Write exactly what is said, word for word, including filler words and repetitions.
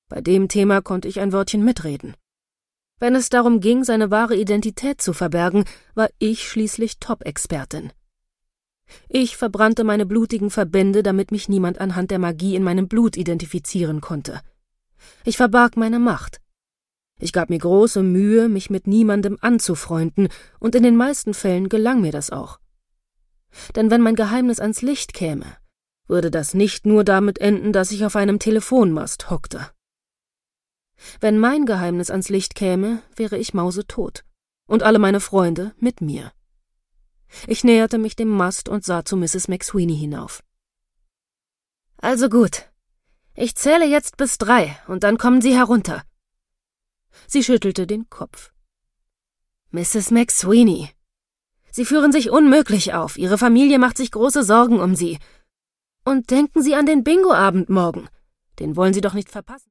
Bei dem Thema konnte ich ein Wörtchen mitreden. Wenn es darum ging, seine wahre Identität zu verbergen, war ich schließlich Top-Expertin. Ich verbrannte meine blutigen Verbände, damit mich niemand anhand der Magie in meinem Blut identifizieren konnte. Ich verbarg meine Macht. Ich gab mir große Mühe, mich mit niemandem anzufreunden, und in den meisten Fällen gelang mir das auch. Denn wenn mein Geheimnis ans Licht käme, würde das nicht nur damit enden, dass ich auf einem Telefonmast hockte. Wenn mein Geheimnis ans Licht käme, wäre ich mausetot, und alle meine Freunde mit mir. Ich näherte mich dem Mast und sah zu Misses McSweeney hinauf. »Also gut. Ich zähle jetzt bis drei, und dann kommen Sie herunter.« Sie schüttelte den Kopf. »Misses McSweeney, Sie führen sich unmöglich auf. Ihre Familie macht sich große Sorgen um Sie. Und denken Sie an den Bingo-Abend morgen. Den wollen Sie doch nicht verpassen.«